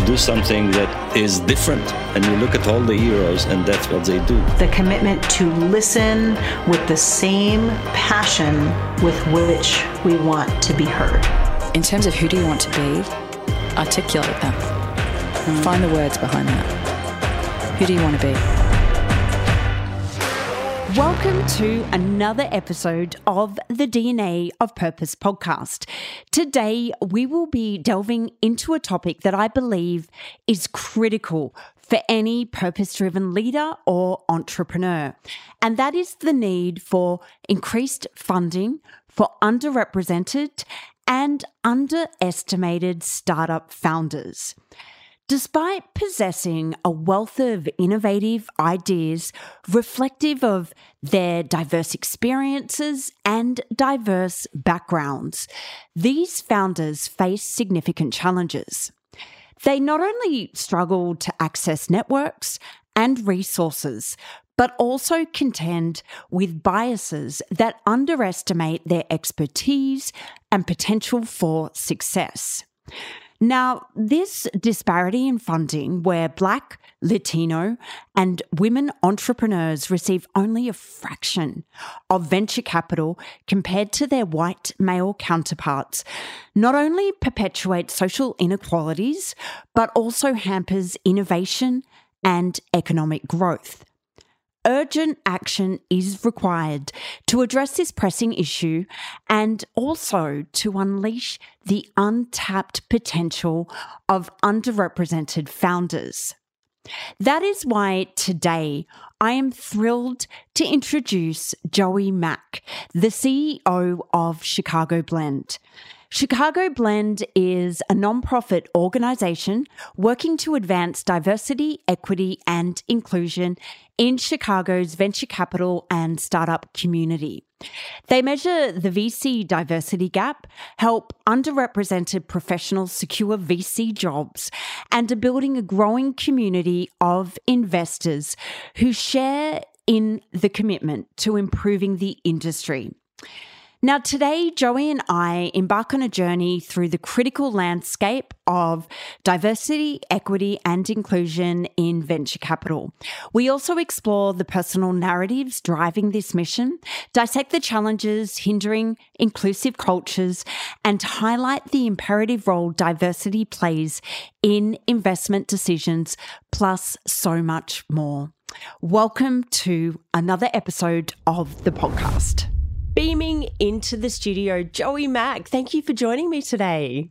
to do something that is different. And you look at all the heroes, and that's what they do. The commitment to listen with the same passion with which we want to be heard. In terms of who do you want to be, articulate that. Find the words behind that. Who do you want to be? Welcome to another episode of the DNA of Purpose podcast. Today, we will be delving into a topic that I believe is critical for any purpose-driven leader or entrepreneur, and that is the need for increased funding for underrepresented and underestimated startup founders. Despite possessing a wealth of innovative ideas reflective of their diverse experiences and diverse backgrounds, these founders face significant challenges. They not only struggle to access networks and resources, but also contend with biases that underestimate their expertise and potential for success. Now, this disparity in funding, where Black, Latino, and women entrepreneurs receive only a fraction of venture capital compared to their white male counterparts, not only perpetuates social inequalities, but also hampers innovation and economic growth. Urgent action is required to address this pressing issue and also to unleash the untapped potential of underrepresented founders. That is why today I am thrilled to introduce Joey Mak, the CEO of Chicago Blend. Chicago Blend is a nonprofit organization working to advance diversity, equity, and inclusion in Chicago's venture capital and startup community. They measure the VC diversity gap, help underrepresented professionals secure VC jobs, and are building a growing community of investors who share in the commitment to improving the industry. Now, today, Joey and I embark on a journey through the critical landscape of diversity, equity, and inclusion in venture capital. We also explore the personal narratives driving this mission, dissect the challenges hindering inclusive cultures, and highlight the imperative role diversity plays in investment decisions, plus so much more. Welcome to another episode of the podcast. Beaming into the studio, Joey Mak, thank you for joining me today.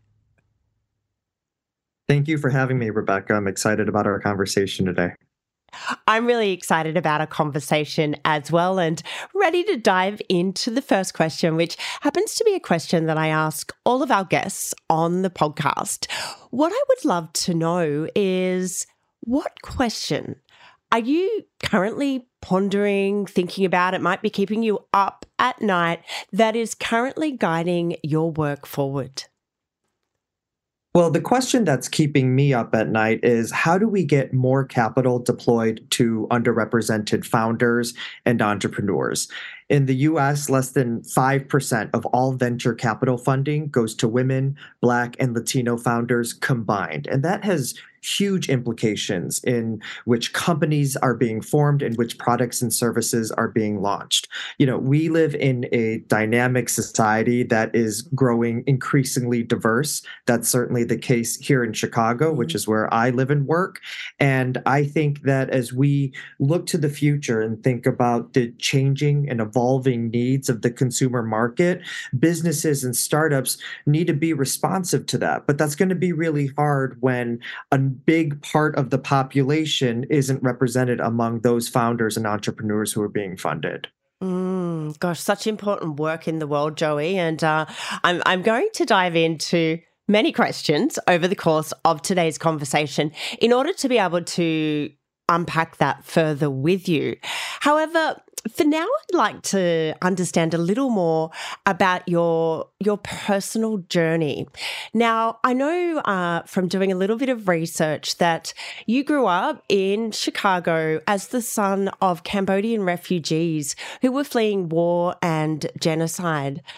Thank you for having me, Rebecca. I'm excited about our conversation today. I'm really excited about our conversation as well and ready to dive into the first question, which happens to be a question that I ask all of our guests on the podcast. What I would love to know is, what question are you currently pondering, thinking about? It might be keeping you up at night, that is currently guiding your work forward? Well, the question that's keeping me up at night is, how do we get more capital deployed to underrepresented founders and entrepreneurs? In the US, less than 5% of all venture capital funding goes to women, Black, and Latino founders combined. And that has huge implications in which companies are being formed and which products and services are being launched. You know, we live in a dynamic society that is growing increasingly diverse. That's certainly the case here in Chicago, which is where I live and work. And I think that as we look to the future and think about the changing and evolving needs of the consumer market, businesses and startups need to be responsive to that. But that's going to be really hard when a big part of the population isn't represented among those founders and entrepreneurs who are being funded. Gosh, such important work in the world, Joey. And I'm going to dive into many questions over the course of today's conversation in order to be able to unpack that further with you. However, for now, I'd like to understand a little more about your personal journey. Now, I know from doing a little bit of research that you grew up in Chicago as the son of Cambodian refugees who were fleeing war and genocide.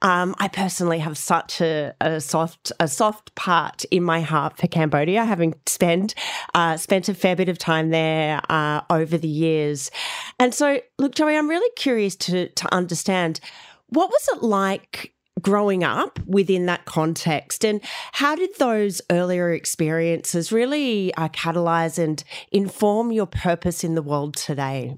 I personally have such a soft part in my heart for Cambodia, having spent a fair bit of time there over the years. And so, look, Joey, I'm really curious to understand, what was it like growing up within that context, and how did those earlier experiences really catalyze and inform your purpose in the world today?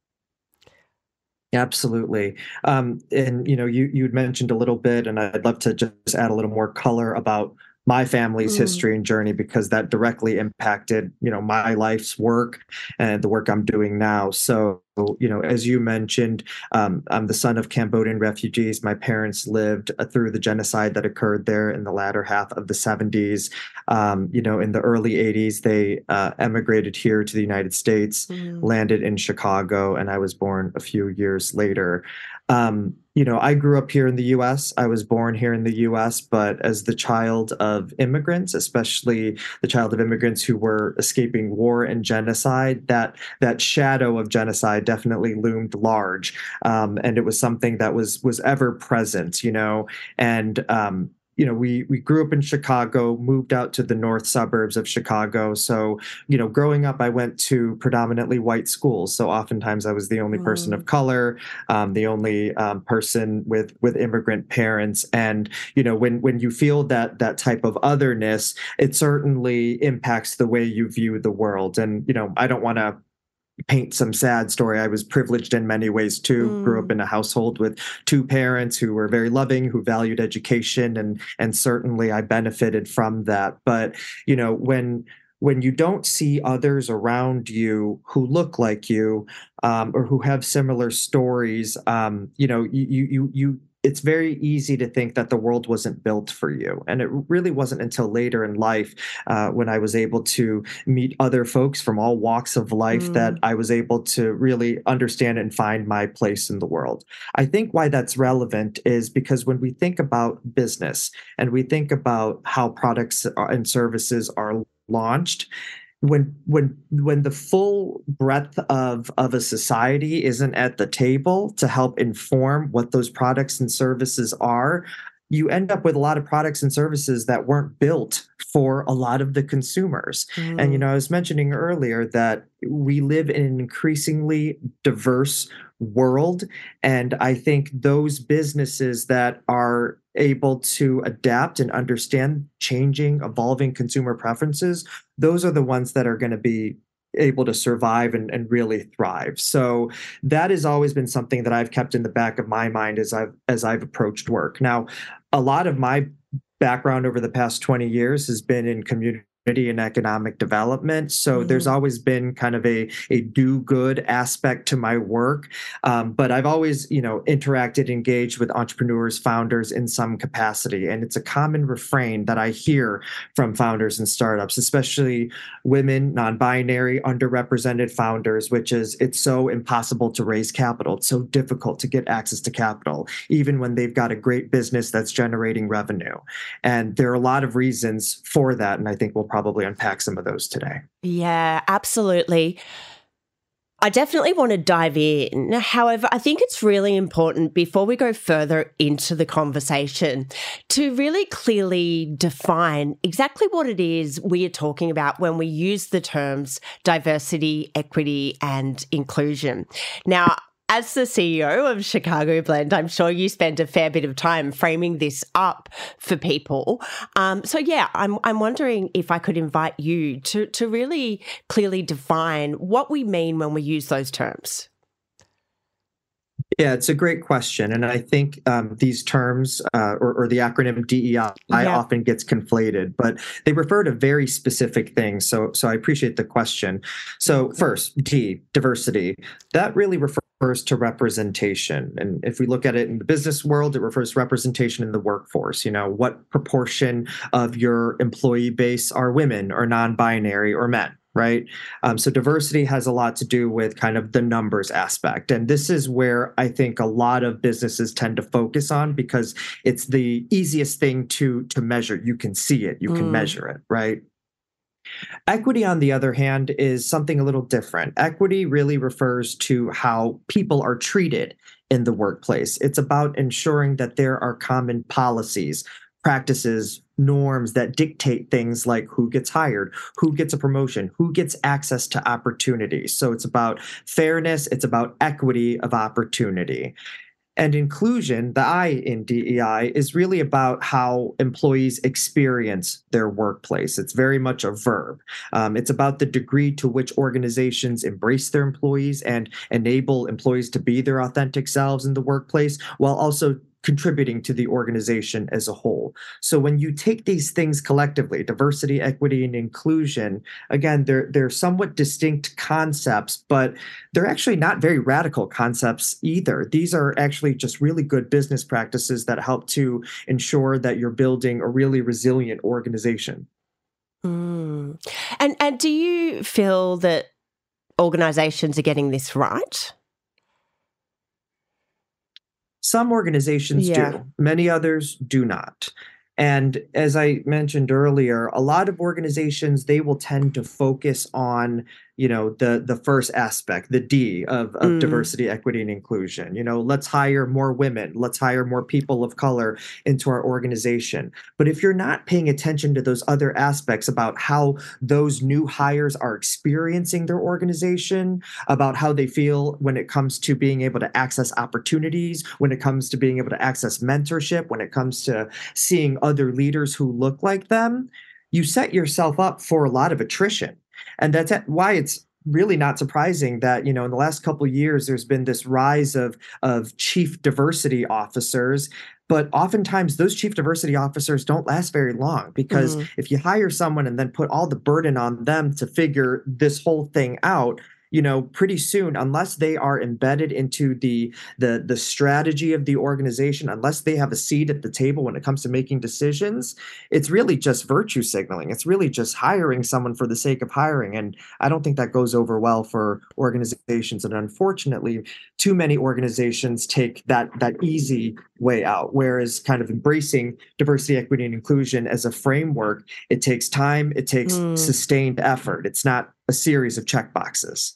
Absolutely. And you'd mentioned a little bit, and I'd love to just add a little more color about my family's history and journey, because that directly impacted, my life's work and the work I'm doing now. So, as you mentioned, I'm the son of Cambodian refugees. My parents lived through the genocide that occurred there in the latter half of the 70s. In the early 80s, they emigrated here to the United States, landed in Chicago, and I was born a few years later. I grew up here in the U.S. I was born here in the U.S., but as the child of immigrants, especially the child of immigrants who were escaping war and genocide, that shadow of genocide definitely loomed large, and it was something that was ever present. We grew up in Chicago, moved out to the north suburbs of Chicago. So, growing up, I went to predominantly white schools. So oftentimes I was the only person of color, the only person with immigrant parents. And, when you feel that type of otherness, it certainly impacts the way you view the world. And, I don't want to paint some sad story. I was privileged in many ways too. Grew up in a household with two parents who were very loving, who valued education, and certainly I benefited from that. But when you don't see others around you who look like you, or who have similar stories, it's very easy to think that the world wasn't built for you. And it really wasn't until later in life, when I was able to meet other folks from all walks of life, that I was able to really understand and find my place in the world. I think why that's relevant is because when we think about business and we think about how products and services are launched, when the full breadth of a society isn't at the table to help inform what those products and services are, you end up with a lot of products and services that weren't built for a lot of the consumers. And, I was mentioning earlier that we live in an increasingly diverse world. And I think those businesses that are able to adapt and understand changing, evolving consumer preferences, those are the ones that are going to be able to survive and really thrive. So that has always been something that I've kept in the back of my mind as I've approached work. Now, a lot of my background over the past 20 years has been in community and economic development. So there's always been kind of a do-good aspect to my work. But I've always, interacted, engaged with entrepreneurs, founders in some capacity. And it's a common refrain that I hear from founders and startups, especially women, non-binary, underrepresented founders, which is it's so impossible to raise capital. It's so difficult to get access to capital, even when they've got a great business that's generating revenue. And there are a lot of reasons for that. And I think we'll probably unpack some of those today. Yeah, absolutely. I definitely want to dive in. However, I think it's really important before we go further into the conversation to really clearly define exactly what it is we are talking about when we use the terms diversity, equity, and inclusion. Now, as the CEO of Chicago Blend, I'm sure you spend a fair bit of time framing this up for people. I'm wondering if I could invite you to really clearly define what we mean when we use those terms. Yeah, it's a great question. And I think these terms or the acronym DEI often gets conflated, but they refer to very specific things. So I appreciate the question. So first, D, diversity. That really refers to representation. And if we look at it in the business world, it refers to representation in the workforce. What proportion of your employee base are women or non-binary or men? Right. So diversity has a lot to do with kind of the numbers aspect. And this is where I think a lot of businesses tend to focus on because it's the easiest thing to measure. You can see it, you can measure it, right? Equity, on the other hand, is something a little different. Equity really refers to how people are treated in the workplace. It's about ensuring that there are common policies, practices, norms that dictate things like who gets hired, who gets a promotion, who gets access to opportunity. So it's about fairness, it's about equity of opportunity. And inclusion, the I in DEI, is really about how employees experience their workplace. It's very much a verb. It's about the degree to which organizations embrace their employees and enable employees to be their authentic selves in the workplace, while also contributing to the organization as a whole. So when you take these things collectively, diversity, equity, and inclusion, again, they're somewhat distinct concepts, but they're actually not very radical concepts either. These are actually just really good business practices that help to ensure that you're building a really resilient organization. And do you feel that organizations are getting this right? Some organizations do. Many others do not. And as I mentioned earlier, a lot of organizations, they will tend to focus on, the first aspect, the D of diversity, equity, and inclusion. Let's hire more women. Let's hire more people of color into our organization. But if you're not paying attention to those other aspects about how those new hires are experiencing their organization, about how they feel when it comes to being able to access opportunities, when it comes to being able to access mentorship, when it comes to seeing other leaders who look like them, you set yourself up for a lot of attrition. And that's why it's really not surprising that, in the last couple of years, there's been this rise of chief diversity officers. But oftentimes those chief diversity officers don't last very long, because if you hire someone and then put all the burden on them to figure this whole thing out, pretty soon, unless they are embedded into the strategy of the organization, unless they have a seat at the table when it comes to making decisions, it's really just virtue signaling. It's really just hiring someone for the sake of hiring. And I don't think that goes over well for organizations. And unfortunately, too many organizations take that easy way out, whereas kind of embracing diversity, equity, and inclusion as a framework, it takes time, it takes sustained effort. It's not a series of checkboxes.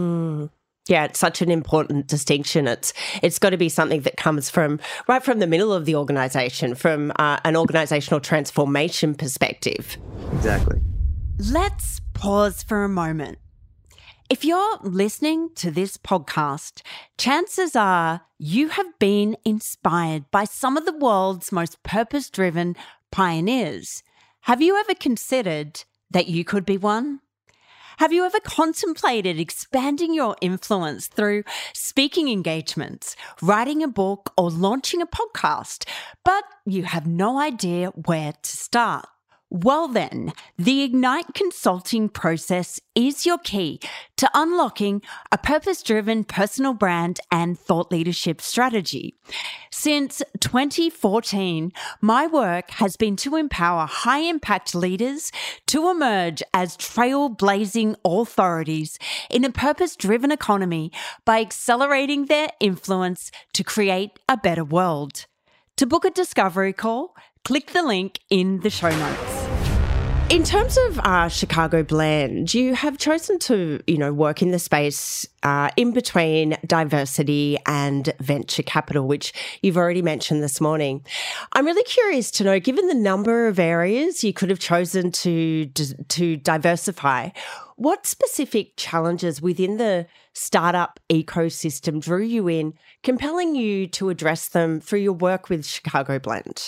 Yeah, it's such an important distinction. It's got to be something that comes from right from the middle of the organisation, from an organisational transformation perspective. Exactly. Let's pause for a moment. If you're listening to this podcast, chances are you have been inspired by some of the world's most purpose-driven pioneers. Have you ever considered that you could be one? Have you ever contemplated expanding your influence through speaking engagements, writing a book, or launching a podcast, but you have no idea where to start? Well then, the Ignite consulting process is your key to unlocking a purpose-driven personal brand and thought leadership strategy. Since 2014, my work has been to empower high-impact leaders to emerge as trailblazing authorities in a purpose-driven economy by accelerating their influence to create a better world. To book a discovery call, click the link in the show notes. In terms of Chicago Blend, you have chosen to, work in the space in between diversity and venture capital, which you've already mentioned this morning. I'm really curious to know, given the number of areas you could have chosen to diversify, what specific challenges within the startup ecosystem drew you in, compelling you to address them through your work with Chicago Blend?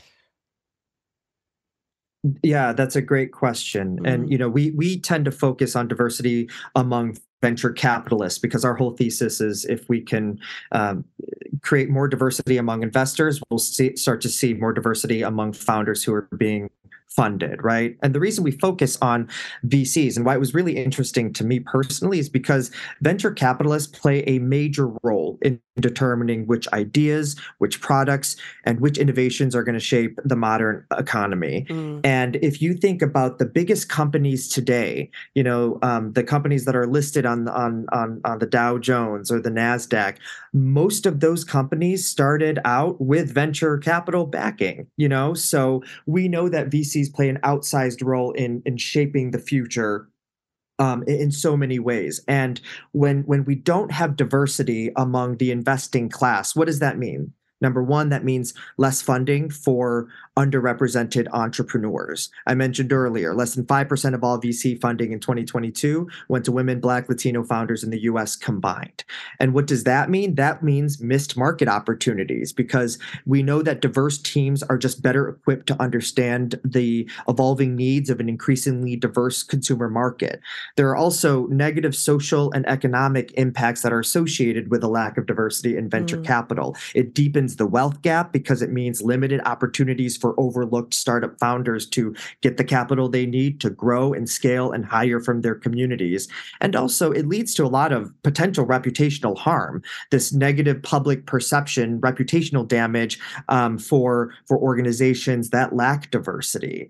Yeah, that's a great question. And, we tend to focus on diversity among venture capitalists because our whole thesis is if we can create more diversity among investors, we'll start to see more diversity among founders who are being funded, right? And the reason we focus on VCs and why it was really interesting to me personally is because venture capitalists play a major role in determining which ideas, which products, and which innovations are going to shape the modern economy. And if you think about the biggest companies today, the companies that are listed on the Dow Jones or the NASDAQ, most of those companies started out with venture capital backing, so we know that VCs play an outsized role in shaping the future in so many ways. And when we don't have diversity among the investing class, what does that mean? Number one, that means less funding for underrepresented entrepreneurs. I mentioned earlier, less than 5% of all VC funding in 2022 went to women, Black, Latino founders in the US combined. And what does that mean? That means missed market opportunities, because we know that diverse teams are just better equipped to understand the evolving needs of an increasingly diverse consumer market. There are also negative social and economic impacts that are associated with a lack of diversity in venture capital. It deepens the wealth gap because it means limited opportunities for overlooked startup founders to get the capital they need to grow and scale and hire from their communities. And also, it leads to a lot of potential reputational harm, this negative public perception, reputational damage for organizations that lack diversity.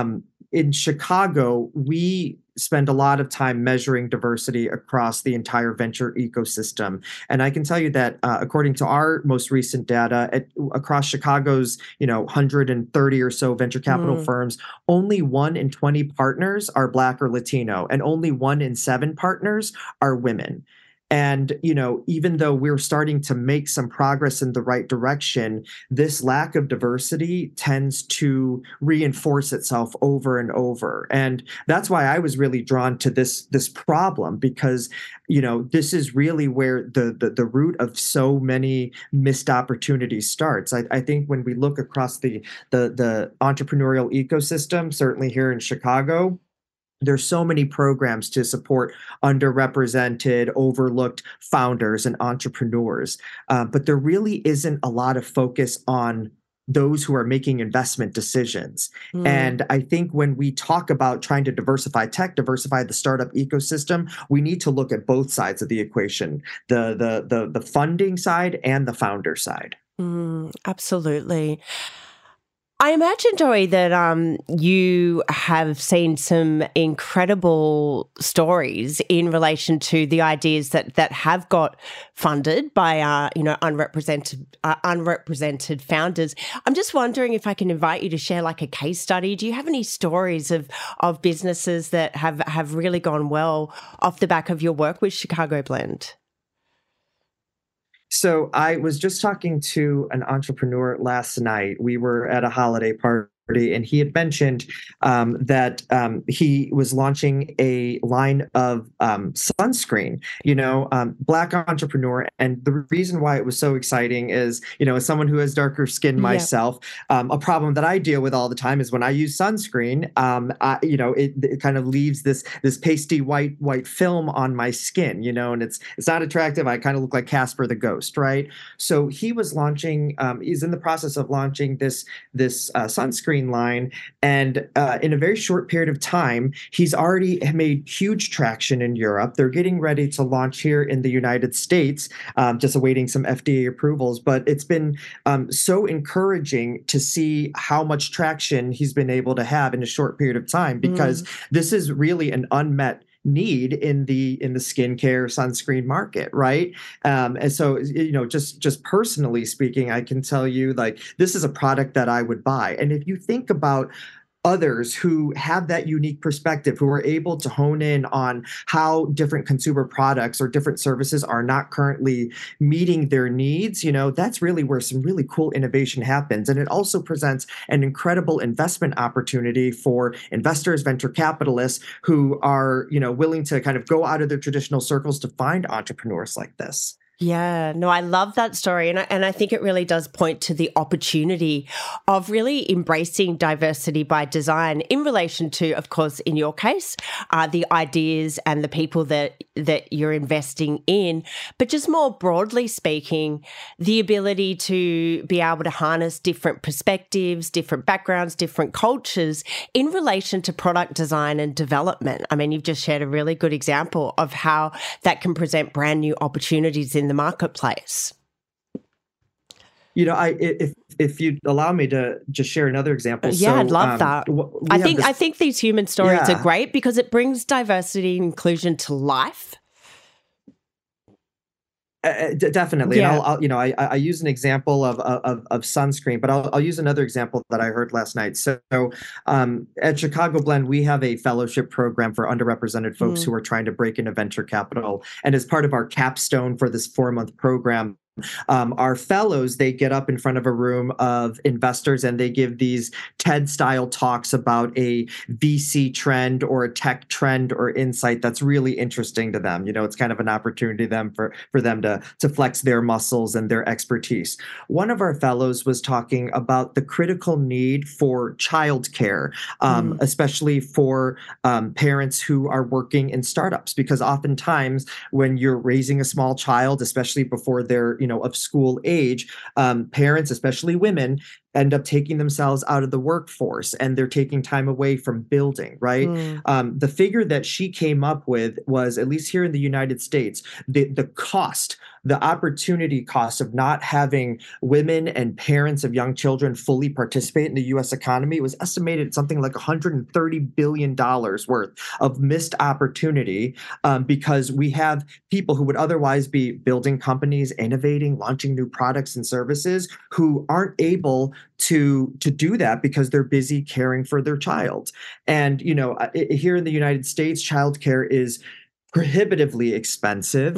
In Chicago, we spend a lot of time measuring diversity across the entire venture ecosystem. And I can tell you that according to our most recent data, across Chicago's 130 or so venture capital firms, only 1 in 20 partners are Black or Latino, and only 1 in 7 partners are women. And, even though we're starting to make some progress in the right direction, this lack of diversity tends to reinforce itself over and over. And that's why I was really drawn to this problem, because, this is really where the root of so many missed opportunities starts. I think when we look across the entrepreneurial ecosystem, certainly here in Chicago, there's so many programs to support underrepresented, overlooked founders and entrepreneurs. But there really isn't a lot of focus on those who are making investment decisions. And I think when we talk about trying to diversify tech, diversify the startup ecosystem, we need to look at both sides of the equation, the funding side and the founder side. Absolutely. I imagine, Joey, that you have seen some incredible stories in relation to the ideas that have got funded by unrepresented founders. I'm just wondering if I can invite you to share like a case study. Do you have any stories of businesses that have really gone well off the back of your work with Chicago Blend? So I was just talking to an entrepreneur last night. We were at a holiday party, and he had mentioned that he was launching a line of sunscreen, Black entrepreneur. And the reason why it was so exciting is, as someone who has darker skin myself, a problem that I deal with all the time is when I use sunscreen, it kind of leaves this pasty white film on my skin, and it's not attractive. I kind of look like Casper the Ghost, right? So he was launching, he's in the process of launching this sunscreen line, and in a very short period of time, he's already made huge traction in Europe. They're getting ready to launch here in the United States, just awaiting some FDA approvals. But it's been so encouraging to see how much traction he's been able to have in a short period of time, because this is really an unmet need in the skincare sunscreen market, right? And so, just personally speaking, I can tell you, like, this is a product that I would buy. And if you think about others who have that unique perspective, who are able to hone in on how different consumer products or different services are not currently meeting their needs, that's really where some really cool innovation happens. And it also presents an incredible investment opportunity for investors, venture capitalists who are, willing to kind of go out of their traditional circles to find entrepreneurs like this. Yeah, no, I love that story. And I think it really does point to the opportunity of really embracing diversity by design in relation to, of course, in your case, the ideas and the people that you're investing in. But just more broadly speaking, the ability to be able to harness different perspectives, different backgrounds, different cultures in relation to product design and development. I mean, you've just shared a really good example of how that can present brand new opportunities in the marketplace. If you allow me to just share another example. Yeah, I'd love that. I think these human stories are great because it brings diversity and inclusion to life. Definitely, Yeah. and I use an example of sunscreen, but I'll use another example that I heard last night. So, at Chicago Blend, we have a fellowship program for underrepresented folks who are trying to break into venture capital, and as part of our capstone for this 4-month program, our fellows, they get up in front of a room of investors and they give these TED-style talks about a VC trend or a tech trend or insight that's really interesting to them. It's kind of an opportunity for them to flex their muscles and their expertise. One of our fellows was talking about the critical need for childcare, especially for parents who are working in startups, because oftentimes when you're raising a small child, especially before they're of school age, parents, especially women, end up taking themselves out of the workforce and they're taking time away from building, right? The figure that she came up with was, at least here in the United States, the cost, the opportunity cost of not having women and parents of young children fully participate in the U.S. economy was estimated at something like $130 billion worth of missed opportunity, because we have people who would otherwise be building companies, innovating, launching new products and services, who aren't able to do that because they're busy caring for their child. And here in the United States, childcare is prohibitively expensive.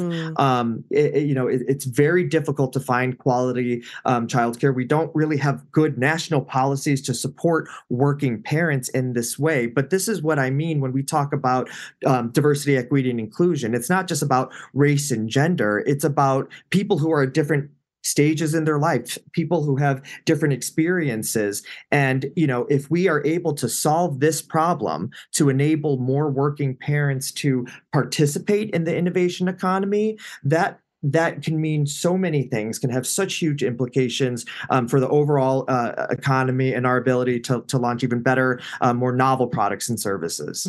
It's very difficult to find quality childcare. We don't really have good national policies to support working parents in this way. But this is what I mean when we talk about diversity, equity, and inclusion. It's not just about race and gender. It's about people who are at different stages in their life, people who have different experiences. And, if we are able to solve this problem to enable more working parents to participate in the innovation economy, that can mean so many things, can have such huge implications for the overall economy and our ability to launch even better, more novel products and services.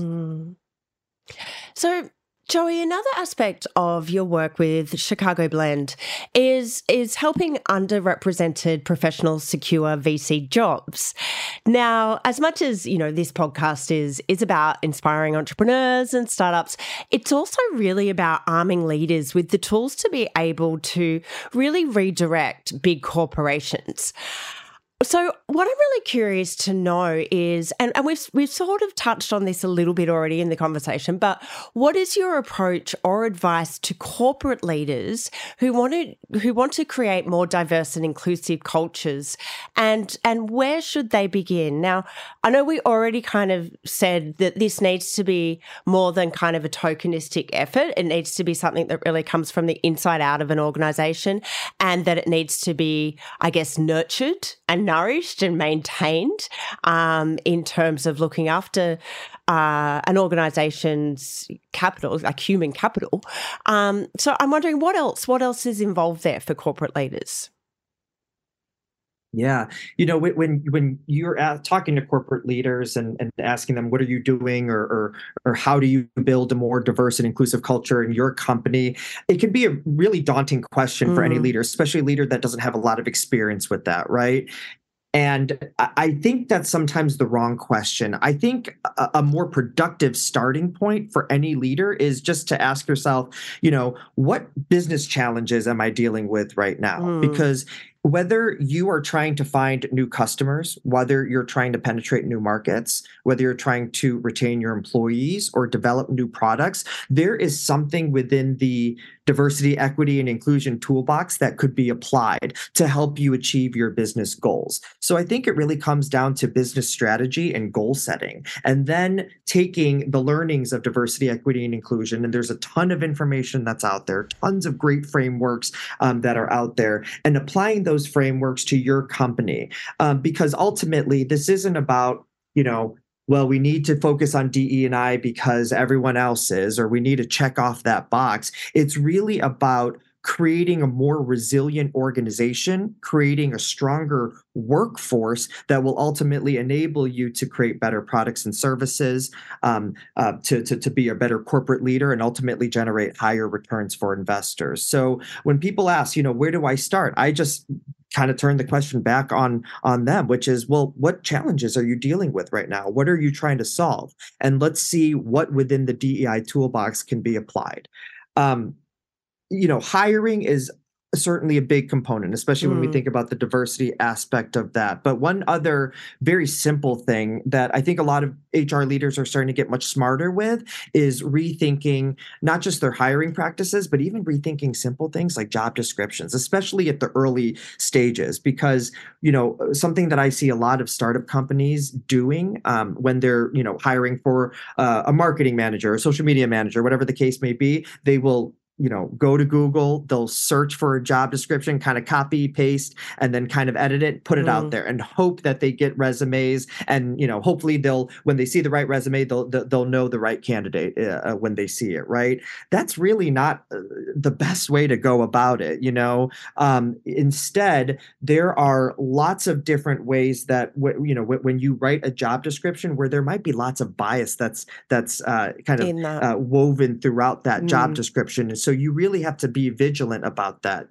So, Joey, another aspect of your work with Chicago Blend is helping underrepresented professionals secure VC jobs. Now, as much as, this podcast is about inspiring entrepreneurs and startups, it's also really about arming leaders with the tools to be able to really redirect big corporations. So what I'm really curious to know is, and we've sort of touched on this a little bit already in the conversation, but what is your approach or advice to corporate leaders who want to create more diverse and inclusive cultures, and where should they begin? Now, I know we already kind of said that this needs to be more than kind of a tokenistic effort. It needs to be something that really comes from the inside out of an organization, and that it needs to be, I guess, nurtured and nourished and maintained in terms of looking after an organization's capital, like human capital. So I'm wondering what else is involved there for corporate leaders? Yeah. When you're talking to corporate leaders and asking them, what are you doing or how do you build a more diverse and inclusive culture in your company, it can be a really daunting question for any leader, especially a leader that doesn't have a lot of experience with that, right? And I think that's sometimes the wrong question. I think a more productive starting point for any leader is just to ask yourself, what business challenges am I dealing with right now? Because whether you are trying to find new customers, whether you're trying to penetrate new markets, whether you're trying to retain your employees or develop new products, there is something within the diversity, equity, and inclusion toolbox that could be applied to help you achieve your business goals. So I think it really comes down to business strategy and goal setting, and then taking the learnings of diversity, equity, and inclusion. And there's a ton of information that's out there, tons of great frameworks that are out there, and applying those frameworks to your company. Because ultimately, this isn't about, well, we need to focus on DE&I because everyone else is, or we need to check off that box. It's really about creating a more resilient organization, creating a stronger workforce that will ultimately enable you to create better products and services, to be a better corporate leader, and ultimately generate higher returns for investors. So when people ask, where do I start? I just kind of turn the question back on them, which is, well, what challenges are you dealing with right now? What are you trying to solve? And let's see what within the DEI toolbox can be applied. hiring is certainly a big component, especially when we think about the diversity aspect of that. But one other very simple thing that I think a lot of HR leaders are starting to get much smarter with is rethinking not just their hiring practices, but even rethinking simple things like job descriptions, especially at the early stages. Because, something that I see a lot of startup companies doing when they're, hiring for a marketing manager, a social media manager, whatever the case may be, they will go to Google, they'll search for a job description, kind of copy, paste, and then kind of edit it, put it out there and hope that they get resumes. And, hopefully when they see the right resume, they'll know the right candidate when they see it, right? That's really not the best way to go about it. Instead, there are lots of different ways that, when you write a job description where there might be lots of bias that's kind of woven throughout that job description. And so you really have to be vigilant about that.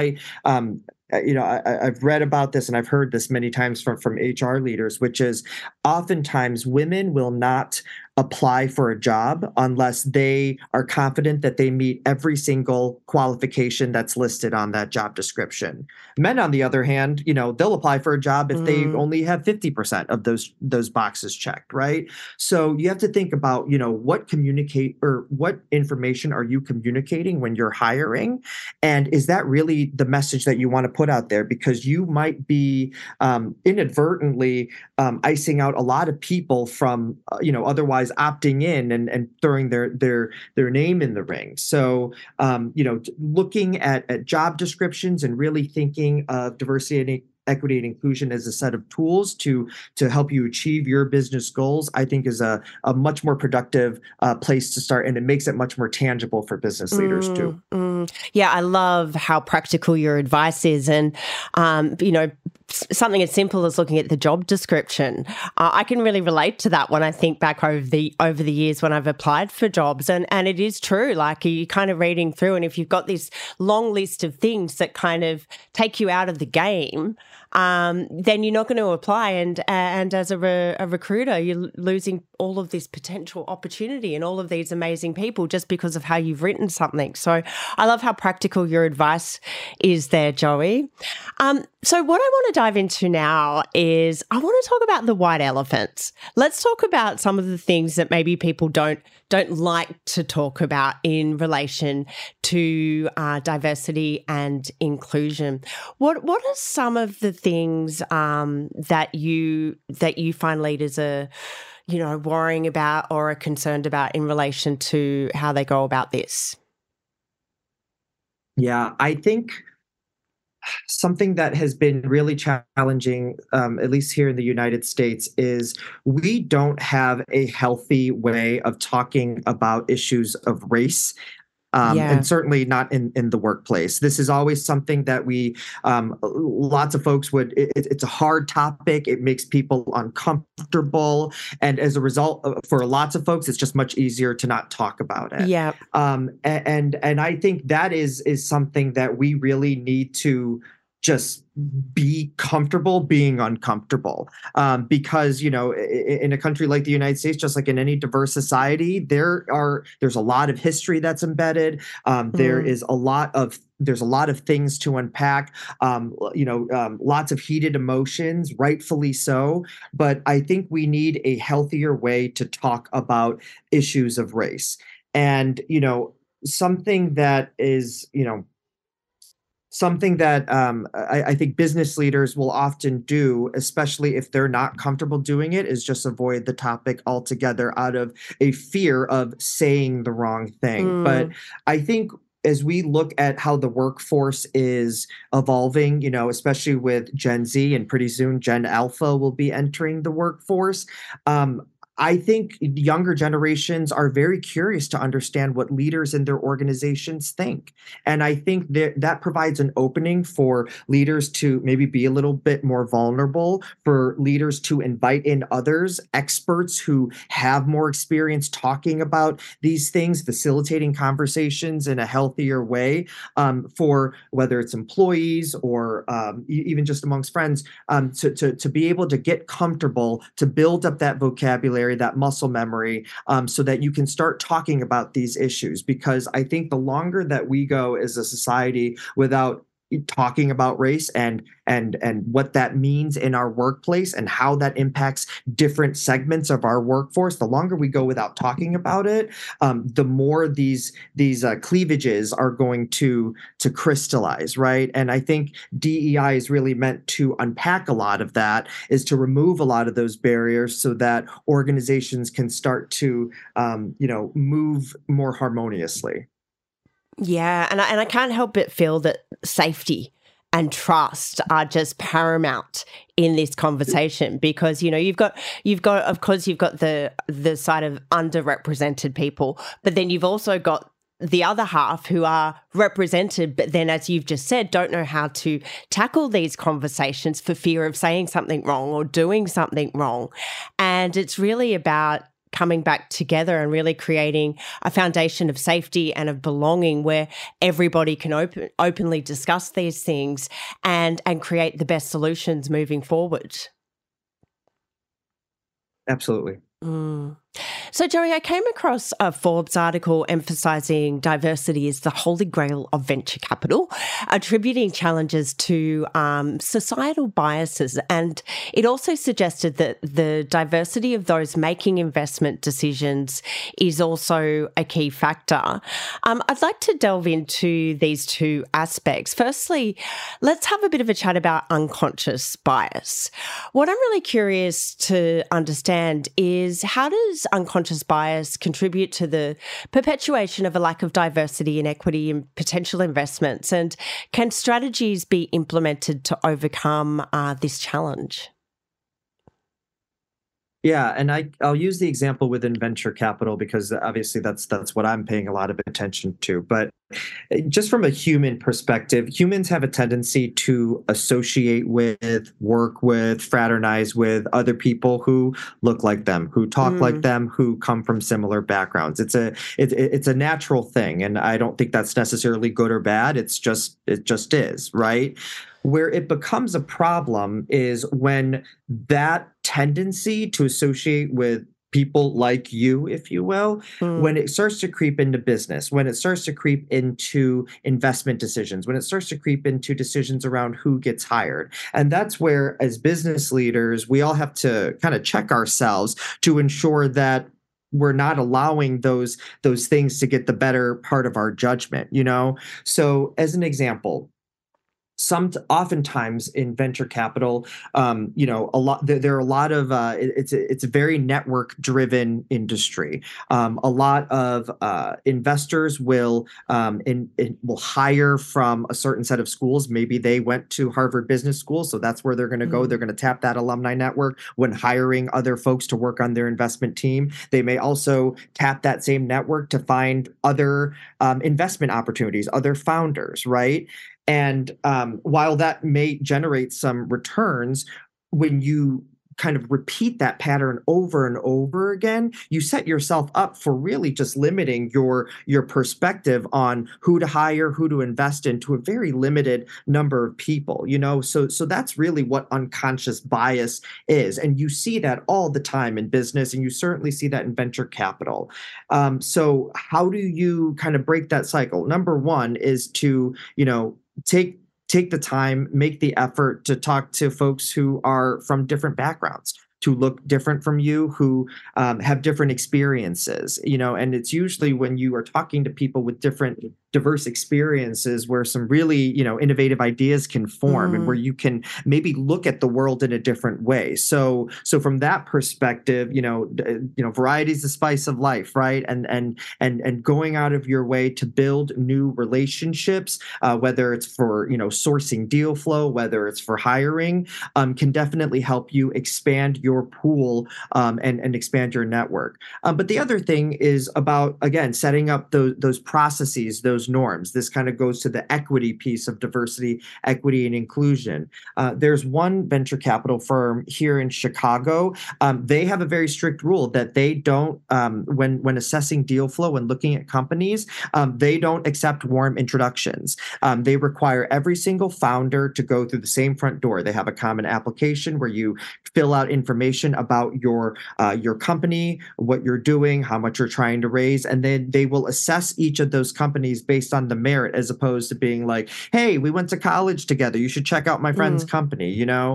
I've read about this and I've heard this many times from HR leaders, which is oftentimes women will not apply for a job unless they are confident that they meet every single qualification that's listed on that job description. Men, on the other hand, they'll apply for a job if they only have 50% of those boxes checked, right? So you have to think about, what information are you communicating when you're hiring? And is that really the message that you want to put out there? Because you might be inadvertently icing out a lot of people from, otherwise opting in and throwing their name in the ring. So, looking at job descriptions and really thinking of diversity, equity, and inclusion as a set of tools to help you achieve your business goals, I think is a much more productive place to start. And it makes it much more tangible for business leaders too. Yeah, I love how practical your advice is. And, something as simple as looking at the job description. I can really relate to that when I think back over the years when I've applied for jobs. And it is true, like you're kind of reading through, and if you've got this long list of things that kind of take you out of the game, then you're not going to apply. And as a recruiter, you're losing all of this potential opportunity and all of these amazing people just because of how you've written something. So I love how practical your advice is there, Joey. So what I want to dive into now is I want to talk about the white elephants. Let's talk about some of the things that maybe people don't like to talk about in relation to diversity and inclusion. What are some of the things that you find leaders are worrying about or are concerned about in relation to how they go about this? Yeah, I think something that has been really challenging, at least here in the United States, is we don't have a healthy way of talking about issues of race. And certainly not in the workplace. This is always something that lots of folks it's a hard topic. It makes people uncomfortable. And as a result, for lots of folks, it's just much easier to not talk about it. Yeah. And I think that is something that we really need to just be comfortable being uncomfortable, because in a country like the United States, just like in any diverse society, there's a lot of history that's embedded. There's a lot of things to unpack. Lots of heated emotions, rightfully so. But I think we need a healthier way to talk about issues of race, and something that is something that I think business leaders will often do, especially if they're not comfortable doing it, is just avoid the topic altogether out of a fear of saying the wrong thing. But I think as we look at how the workforce is evolving, especially with Gen Z, and pretty soon Gen Alpha will be entering the workforce, I think younger generations are very curious to understand what leaders in their organizations think. And I think that provides an opening for leaders to maybe be a little bit more vulnerable, for leaders to invite in others, experts who have more experience talking about these things, facilitating conversations in a healthier way, for whether it's employees or even just amongst friends, to be able to get comfortable, to build up that vocabulary, vocabulary, that muscle memory, so that you can start talking about these issues. Because I think the longer that we go as a society without talking about race and what that means in our workplace and how that impacts different segments of our workforce, the longer we go without talking about it, the more these cleavages are going to crystallize, right? And I think DEI is really meant to unpack a lot of that, is to remove a lot of those barriers so that organizations can start to move more harmoniously. Yeah, and I can't help but feel that safety and trust are just paramount in this conversation, because you've got of course you've got the side of underrepresented people, but then you've also got the other half who are represented, but then, as you've just said, don't know how to tackle these conversations for fear of saying something wrong or doing something wrong. And it's really about coming back together and really creating a foundation of safety and of belonging where everybody can openly discuss these things and create the best solutions moving forward. Absolutely. So, Joey, I came across a Forbes article emphasising diversity as the holy grail of venture capital, attributing challenges to societal biases. And it also suggested that the diversity of those making investment decisions is also a key factor. I'd like to delve into these two aspects. Firstly, let's have a bit of a chat about unconscious bias. What I'm really curious to understand is, how does unconscious bias contribute to the perpetuation of a lack of diversity and equity in potential investments? And can strategies be implemented to overcome this challenge? Yeah, and I'll use the example within venture capital because obviously that's what I'm paying a lot of attention to. But just from a human perspective, humans have a tendency to associate with, work with, fraternize with other people who look like them, who talk like them, who come from similar backgrounds. It's a natural thing, and I don't think that's necessarily good or bad. It just is, right? Where it becomes a problem is when that tendency to associate with people like you, if you will, when it starts to creep into business, when it starts to creep into investment decisions, when it starts to creep into decisions around who gets hired. And that's where, as business leaders, we all have to kind of check ourselves to ensure that we're not allowing those things to get the better part of our judgment, So as an example, oftentimes in venture capital, there are a lot of it's a very network driven industry. A lot of investors will hire from a certain set of schools. Maybe they went to Harvard Business School, so that's where they're going to go. They're going to tap that alumni network when hiring other folks to work on their investment team. They may also tap that same network to find other investment opportunities, other founders, right? And while that may generate some returns, when you kind of repeat that pattern over and over again, you set yourself up for really just limiting your perspective on who to hire, who to invest in, to a very limited number of people, So that's really what unconscious bias is. And you see that all the time in business, and you certainly see that in venture capital. So how do you kind of break that cycle? Number one is to, take the time, make the effort to talk to folks who are from different backgrounds, to look different from you, who have different experiences, and it's usually when you are talking to people with different diverse experiences where some really, innovative ideas can form and where you can maybe look at the world in a different way. So from that perspective, variety is the spice of life, right? And going out of your way to build new relationships, whether it's for, sourcing deal flow, whether it's for hiring, can definitely help you expand your pool and expand your network. But the other thing is about, again, setting up those processes, those norms. This kind of goes to the equity piece of diversity, equity, and inclusion. There's one venture capital firm here in Chicago. They have a very strict rule that they don't, when assessing deal flow and looking at companies, they don't accept warm introductions. They require every single founder to go through the same front door. They have a common application where you fill out information information about your company, what you're doing, how much you're trying to raise, and then they will assess each of those companies based on the merit, as opposed to being like, hey, we went to college together, you should check out my friend's company,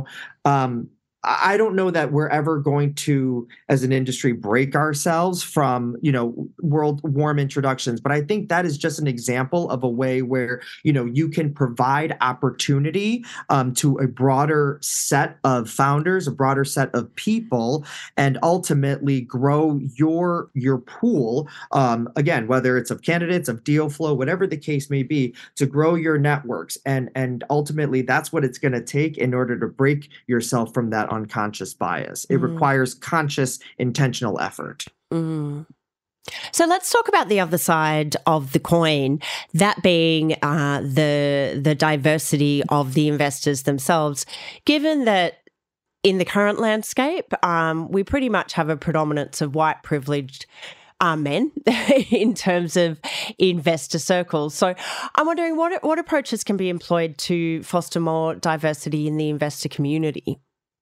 I don't know that we're ever going to, as an industry, break ourselves from, world warm introductions. But I think that is just an example of a way where, you can provide opportunity to a broader set of founders, a broader set of people, and ultimately grow your pool. Again, whether it's of candidates, of deal flow, whatever the case may be, to grow your networks. And ultimately, that's what it's going to take in order to break yourself from that unconscious bias. It requires conscious, intentional effort. So let's talk about the other side of the coin, that being the diversity of the investors themselves. Given that in the current landscape, we pretty much have a predominance of white privileged men in terms of investor circles. So I'm wondering what approaches can be employed to foster more diversity in the investor community?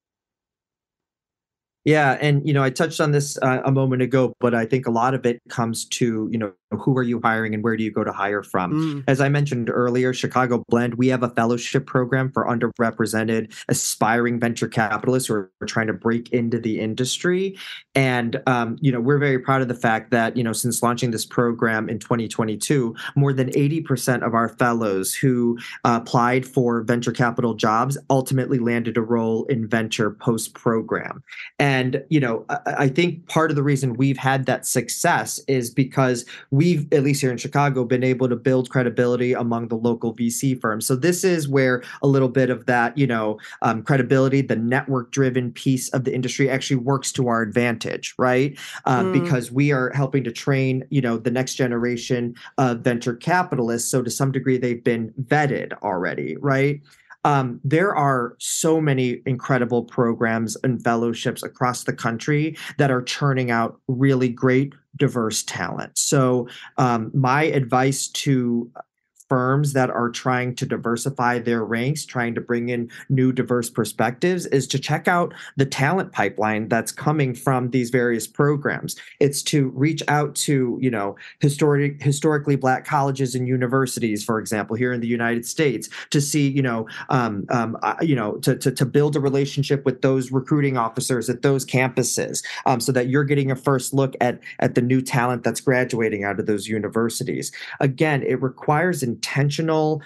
Yeah. And, I touched on this a moment ago, but I think a lot of it comes to, who are you hiring and where do you go to hire from? As I mentioned earlier, Chicago Blend, we have a fellowship program for underrepresented, aspiring venture capitalists who are trying to break into the industry. And, we're very proud of the fact that, since launching this program in 2022, more than 80% of our fellows who applied for venture capital jobs ultimately landed a role in venture post-program. And, I think part of the reason we've had that success is because we've, at least here in Chicago, been able to build credibility among the local VC firms. So this is where a little bit of that, credibility, the network-driven piece of the industry actually works to our advantage, right? Because we are helping to train, the next generation of venture capitalists. So to some degree, they've been vetted already, right? There are so many incredible programs and fellowships across the country that are churning out really great, diverse talent. So my advice to firms that are trying to diversify their ranks, trying to bring in new diverse perspectives, is to check out the talent pipeline that's coming from these various programs. It's to reach out to, historically Black colleges and universities, for example, here in the United States, to see, to build a relationship with those recruiting officers at those campuses, so that you're getting a first look at the new talent that's graduating out of those universities. Again, it requires intentional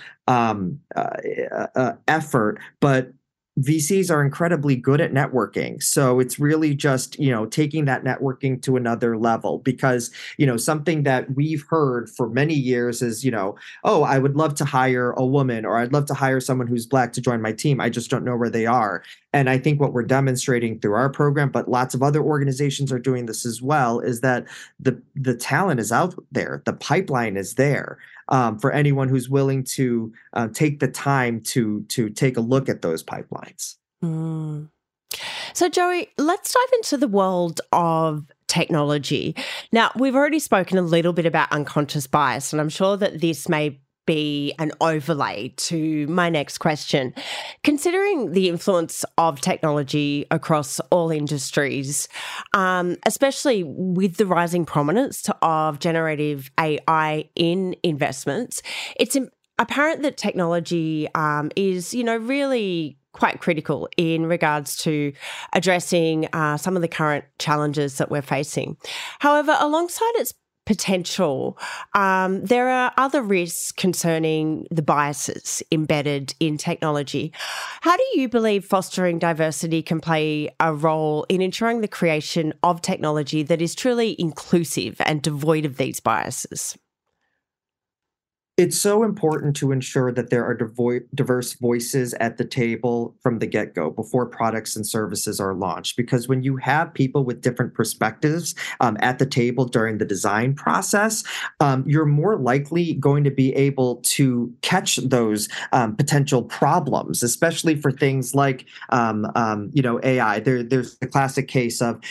effort, but VCs are incredibly good at networking. So it's really just, taking that networking to another level, because, something that we've heard for many years is, oh, I would love to hire a woman, or I'd love to hire someone who's Black to join my team. I just don't know where they are. And I think what we're demonstrating through our program, but lots of other organizations are doing this as well, is that the talent is out there. The pipeline is there. For anyone who's willing to take the time to take a look at those pipelines. So, Joey, let's dive into the world of technology. Now, we've already spoken a little bit about unconscious bias, and I'm sure that this may be an overlay to my next question. Considering the influence of technology across all industries, especially with the rising prominence of generative AI in investments, it's apparent that technology is, really quite critical in regards to addressing some of the current challenges that we're facing. However, alongside its potential, there are other risks concerning the biases embedded in technology. How do you believe fostering diversity can play a role in ensuring the creation of technology that is truly inclusive and devoid of these biases? It's so important to ensure that there are diverse voices at the table from the get-go before products and services are launched. Because when you have people with different perspectives at the table during the design process, you're more likely going to be able to catch those potential problems, especially for things like, AI. There's the classic case of,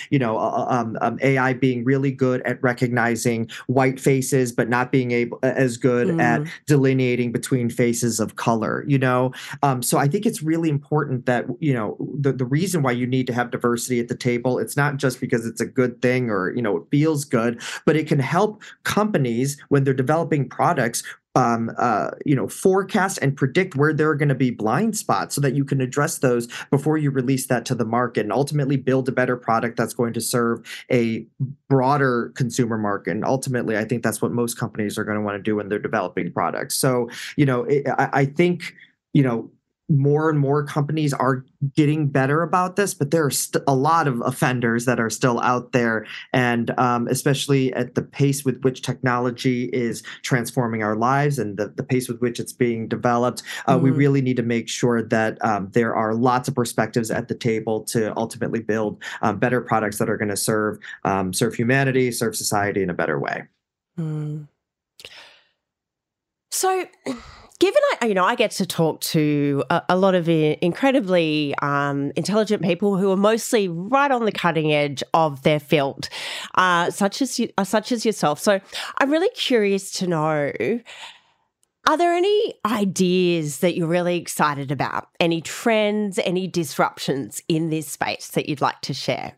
AI being really good at recognizing white faces, but not being as good at delineating between faces of color, So I think it's really important that, the reason why you need to have diversity at the table, it's not just because it's a good thing or, it feels good, but it can help companies when they're developing products forecast and predict where there are going to be blind spots so that you can address those before you release that to the market and ultimately build a better product that's going to serve a broader consumer market. And ultimately, I think that's what most companies are going to want to do when they're developing products. So, I think, more and more companies are getting better about this, but there are a lot of offenders that are still out there. And especially at the pace with which technology is transforming our lives and the pace with which it's being developed, we really need to make sure that there are lots of perspectives at the table to ultimately build better products that are going to serve humanity, serve society in a better way. So, given I get to talk to a lot of incredibly intelligent people who are mostly right on the cutting edge of their field, such as yourself. So I'm really curious to know, are there any ideas that you're really excited about? Any trends, any disruptions in this space that you'd like to share?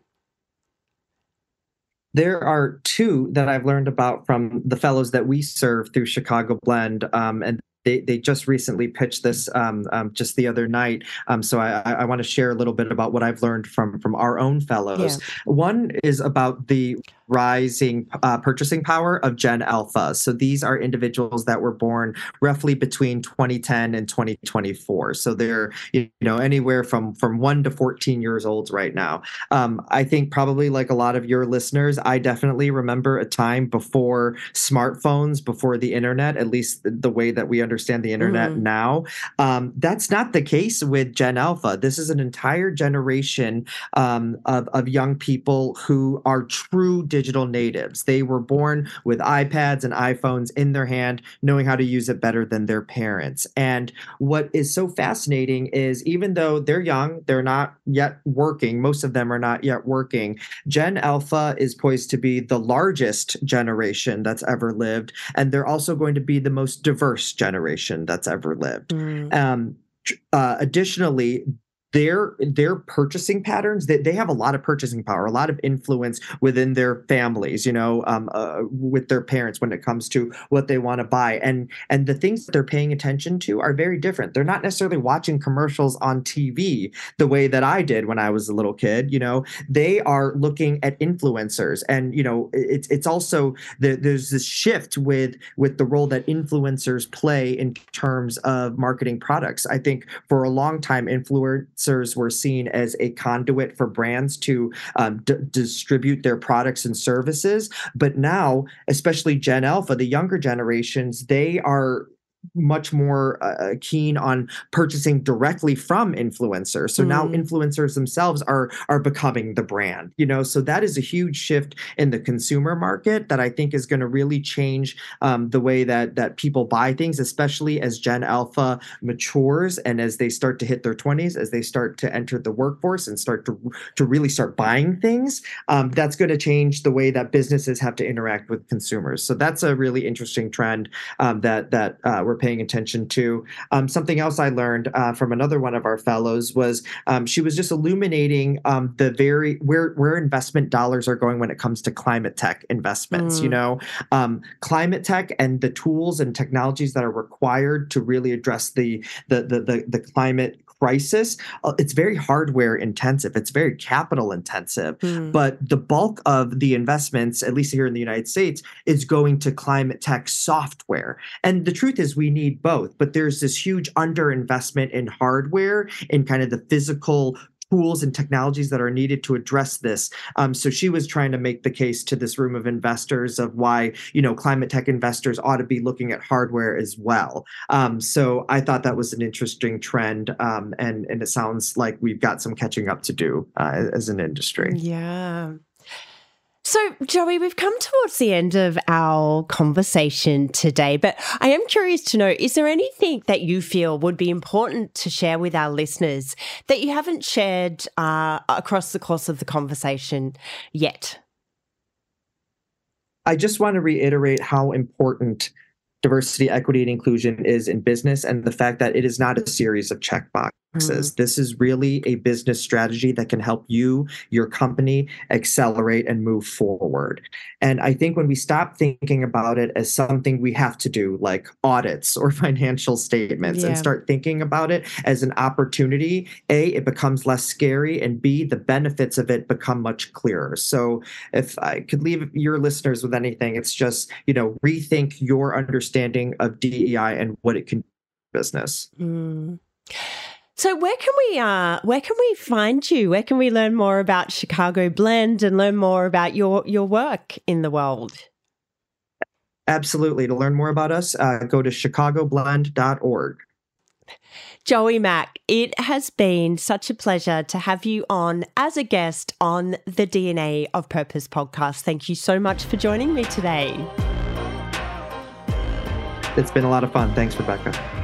There are two that I've learned about from the fellows that we serve through Chicago Blend, and they just recently pitched this just the other night. So I want to share a little bit about what I've learned from our own fellows. Yeah. One is about the rising purchasing power of Gen Alpha. So these are individuals that were born roughly between 2010 and 2024. So they're anywhere from 1 to 14 years old right now. I think probably like a lot of your listeners, I definitely remember a time before smartphones, before the internet, at least the way that we understand the internet now. That's not the case with Gen Alpha. This is an entire generation of young people who are true digital natives. They were born with iPads and iPhones in their hand, knowing how to use it better than their parents. And what is so fascinating is even though they're young, they're not yet working, most of them are not yet working, Gen Alpha is poised to be the largest generation that's ever lived. And they're also going to be the most diverse generation that's ever lived. Additionally, their purchasing patterns, they have a lot of purchasing power, a lot of influence within their families, with their parents when it comes to what they want to buy. And the things that they're paying attention to are very different. They're not necessarily watching commercials on TV the way that I did when I was a little kid. They are looking at influencers. And, it's also, there's this shift with the role that influencers play in terms of marketing products. I think for a long time, influencers were seen as a conduit for brands to distribute their products and services. But now, especially Gen Alpha, the younger generations, they are much more keen on purchasing directly from influencers. So now influencers themselves are becoming the brand, so that is a huge shift in the consumer market that I think is going to really change the way that people buy things, especially as Gen Alpha matures and as they start to hit their 20s, as they start to enter the workforce and start to really start buying things. That's going to change the way that businesses have to interact with consumers. So that's a really interesting trend that we're paying attention to. Something else I learned from another one of our fellows was she was just illuminating where investment dollars are going when it comes to climate tech investments. Climate tech and the tools and technologies that are required to really address the climate crisis, it's very hardware intensive. It's very capital intensive. But the bulk of the investments, at least here in the United States, is going to climate tech software. And the truth is we need both, but there's this huge underinvestment in hardware, in kind of the physical tools and technologies that are needed to address this. So she was trying to make the case to this room of investors of why, climate tech investors ought to be looking at hardware as well. So I thought that was an interesting trend. And it sounds like we've got some catching up to do as an industry. Yeah. So, Joey, we've come towards the end of our conversation today, but I am curious to know, is there anything that you feel would be important to share with our listeners that you haven't shared across the course of the conversation yet? I just want to reiterate how important diversity, equity, and inclusion is in business, and the fact that it is not a series of checkboxes. This is really a business strategy that can help you, your company, accelerate and move forward. And I think when we stop thinking about it as something we have to do, like audits or financial statements, and start thinking about it as an opportunity, A, it becomes less scary, and B, the benefits of it become much clearer. So if I could leave your listeners with anything, it's just, rethink your understanding of DEI and what it can do for business. So where can we find you? Where can we learn more about Chicago Blend and learn more about your work in the world? Absolutely. To learn more about us, go to chicagoblend.org. Joey Mak, it has been such a pleasure to have you on as a guest on the DNA of Purpose podcast. Thank you so much for joining me today. It's been a lot of fun. Thanks, Rebecca.